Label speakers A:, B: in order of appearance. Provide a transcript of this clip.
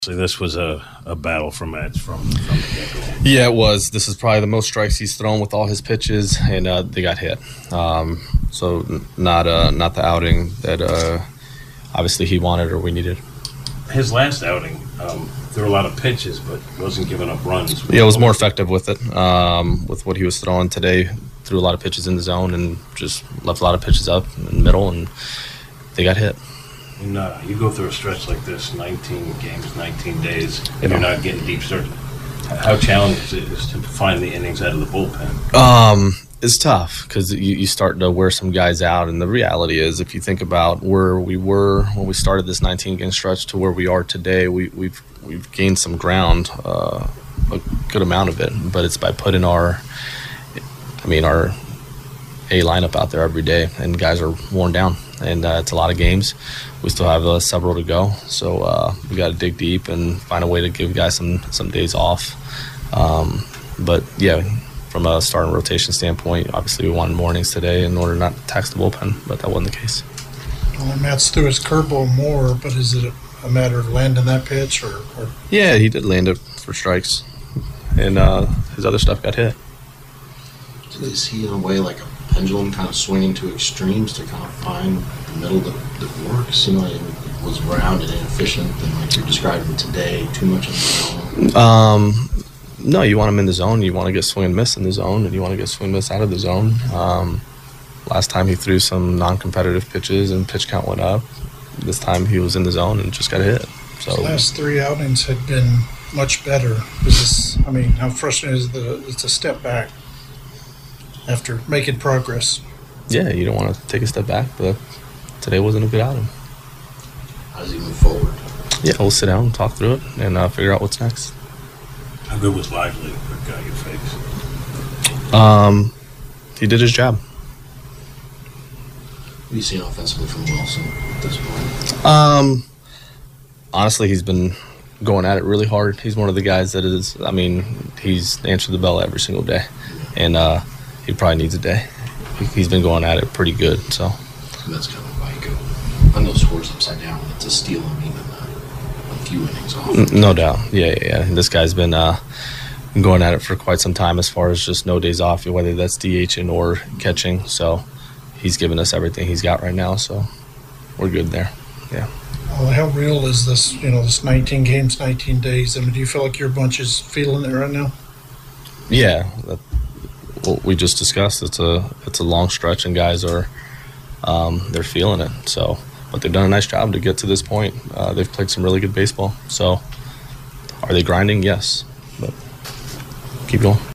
A: So this was a battle for Mets from the get-go.
B: Yeah, it was. This is probably the most strikes he's thrown with all his pitches, and they got hit. So not the outing that obviously he wanted or we needed.
A: His last outing, there were a lot of pitches, but wasn't giving up runs.
B: Yeah, it was more effective with it. With what he was throwing today, threw a lot of pitches in the zone and just left a lot of pitches up in the middle, and they got hit.
A: And you go through a stretch like this, 19 games, 19 days, and you're not getting deep starts. How challenging is it to find the innings out of the bullpen?
B: It's tough because you start to wear some guys out, and the reality is, if you think about where we were when we started this 19-game stretch to where we are today, we've gained some ground, a good amount of it, but it's by putting our A lineup out there every day, and guys are worn down, and it's a lot of games. We still have several to go, so we got to dig deep and find a way to give guys some days off. But yeah, from a starting rotation standpoint, obviously we wanted mornings today in order not to tax the bullpen, but that wasn't the case.
C: Well, Matt's threw his curveball more, but is it a matter of landing that pitch or?
B: Yeah, he did land it for strikes, and his other stuff got hit.
D: Is he in a way like a pendulum, kind of swinging to extremes to kind of find the middle that works? You know, it was round and inefficient, and like you're describing today, too much in the zone.
B: No, you want him in the zone. You want to get swing and miss in the zone, and you want to get swing and miss out of the zone. Last time he threw some non-competitive pitches and pitch count went up. This time he was in the zone and just got hit. So
C: his last three outings had been much better. How frustrating is it's a step back after making progress?
B: Yeah, you don't want to take a step back, but today wasn't a good outing.
D: How does he move forward?
B: Yeah, we'll sit down and talk through it and figure out what's next.
A: How good was Lively for guy you faced?
B: He did his job.
D: What do you see offensively from Wilson at this point?
B: Honestly, he's been going at it really hard. He's one of the guys that he's answered the bell every single day, and he probably needs a day. He's been going at it pretty good. So
D: And that's kind of like on those scores upside down. It's a steal and even a few innings off.
B: No doubt. Yeah. This guy's been going at it for quite some time as far as just no days off, whether that's DHing or catching. So he's given us everything he's got right now. So we're good there. Yeah.
C: Well, how real is this? This 19 games, 19 days. Do you feel like your bunch is feeling it right now?
B: Yeah. What we just discussed. It's a long stretch, and guys are they're feeling it. So, but they've done a nice job to get to this point. They've played some really good baseball. So, are they grinding? Yes, but keep going.